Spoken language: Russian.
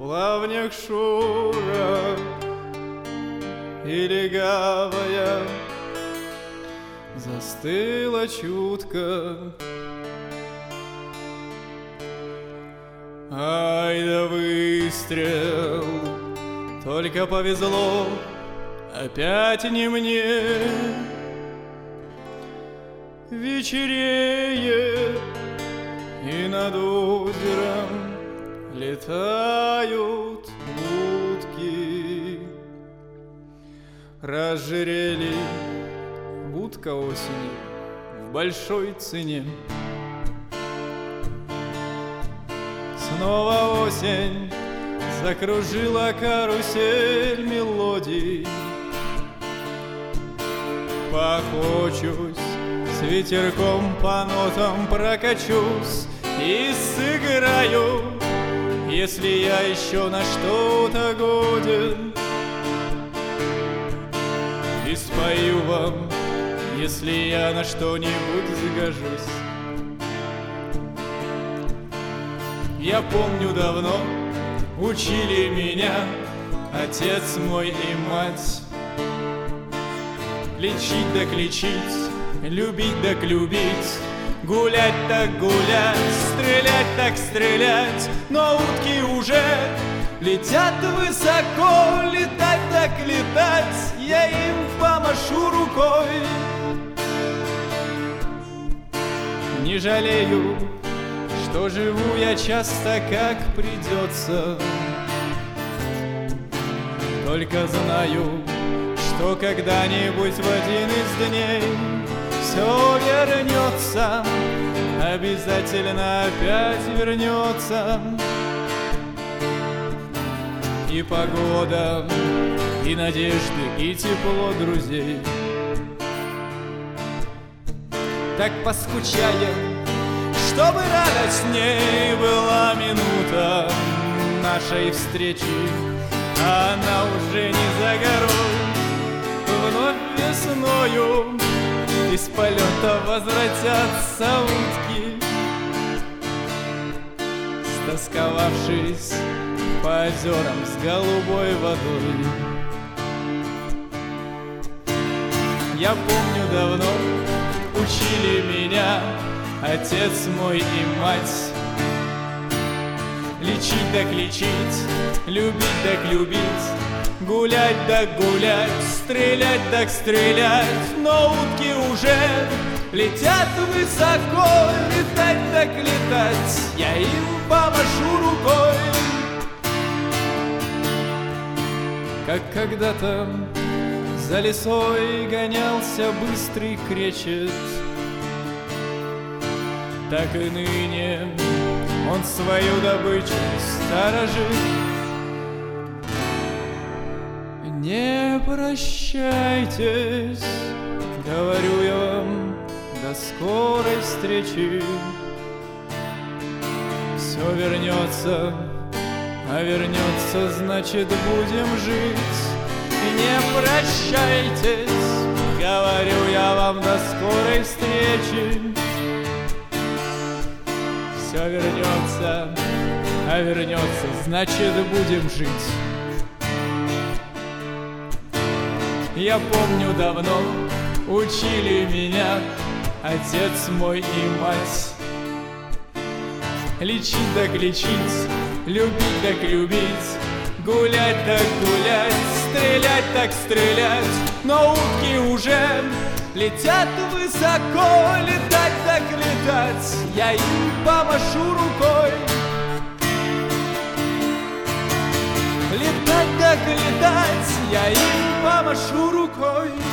плавнях Шура и легавая застыла чутко. Ай да выстрел, только повезло, опять не мне. Вечереет, и над озером летают утки. Разжирели, будка осени в большой цене. Снова осень закружила карусель мелодий. Похочусь, с ветерком по нотам прокачусь и сыграю, если я еще на что-то годен. И спою вам, если я на что-нибудь загожусь. Я помню, давно учили меня отец мой и мать. Лечить так лечить, любить так любить, гулять так гулять, стрелять так стрелять. Но утки уже летят высоко, летать так летать, я им помашу рукой. Не жалею, что живу я часто как придется. Только знаю, что когда-нибудь в один из дней все вернется, обязательно опять вернется. И погода, и надежды, и тепло друзей. Так поскучаем, чтобы радостней была минута нашей встречи. Она уже не за горой, вновь весною из полета возвратятся утки, стосковавшись по озерам с голубой водой. Я помню, давно учили меня отец мой и мать. Лечить так лечить, любить так любить, гулять так гулять, стрелять так стрелять. Но утки уже летят высоко, летать так летать, я им помашу рукой. Как когда-то за лесой гонялся быстрый кречет, так и ныне он свою добычу сторожит. Не прощайтесь, говорю я вам, до скорой встречи. Все вернется, а вернется, значит, будем жить. Не прощайтесь, говорю я вам, до скорой встречи. Все вернется, а вернется, значит, будем жить. Я помню, давно учили меня отец мой и мать. Лечить так лечить, любить так любить, гулять так гулять, стрелять так стрелять. Но утки уже летят высоко, летать так летать, я им помашу рукой. Летать так летать, я им помашу рукой.